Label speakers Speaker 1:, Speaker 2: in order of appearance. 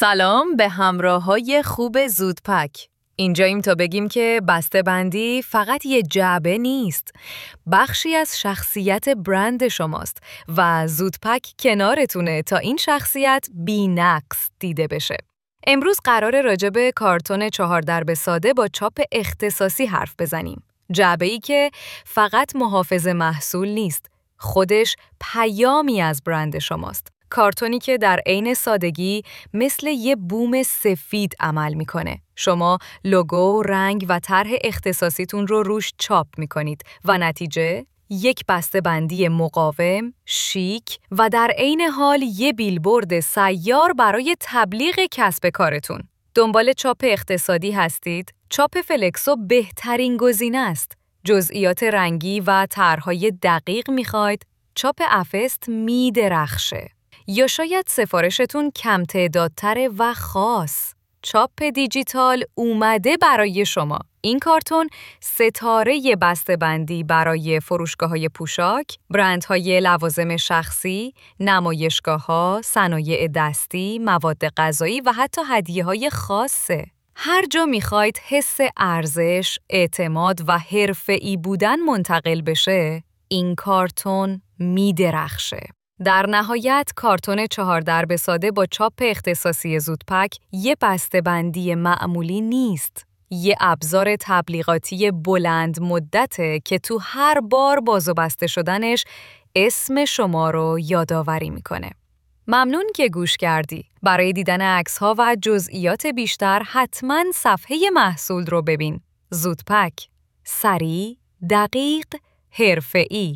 Speaker 1: سلام به همراه‌های خوب زودپک. اینجاییم تا بگیم که بسته‌بندی فقط یه جعبه نیست، بخشی از شخصیت برند شماست و زودپک کنارتونه تا این شخصیت بی‌نقص دیده بشه. امروز قراره راجع به کارتون 4 درب ساده با چاپ اختصاصی حرف بزنیم. جعبه‌ای که فقط محافظ محصول نیست، خودش پیامی از برند شماست. کارتونی که در عین سادگی مثل یه بوم سفید عمل میکنه. شما لوگو، رنگ و طرح اختصاصیتون رو روش چاپ میکنید و نتیجه یک بسته‌بندی مقاوم، شیک و در عین حال یه بیلبورد سیار برای تبلیغ کسب کارتون. دنبال چاپ اقتصادی هستید؟ چاپ فلکسو بهترین گزینه است. جزئیات رنگی و طرح‌های دقیق میخواید؟ چاپ افست میدرخشه. یا شاید سفارشتون کم تعدادتره و خاص. چاپ دیجیتال اومده برای شما. این کارتون ستاره بسته‌بندی برای فروشگاه‌های پوشاک، برندهای لوازم شخصی، نمایشگاه‌ها، صنایع دستی، مواد غذایی و حتی هدیه‌های خاصه. هر جا میخواید حس ارزش، اعتماد و حرفه‌ای بودن منتقل بشه، این کارتون میدرخشه. در نهایت کارتون 4 درب ساده با چاپ اختصاصی زودپک یه بسته‌بندی معمولی نیست. یه ابزار تبلیغاتی بلند مدته که تو هر بار باز و بسته شدنش اسم شما رو یادآوری میکنه. ممنون که گوش کردی. برای دیدن عکس‌ها و جزئیات بیشتر حتما صفحه محصول رو ببین. زودپک، سریع، دقیق، حرفه‌ای.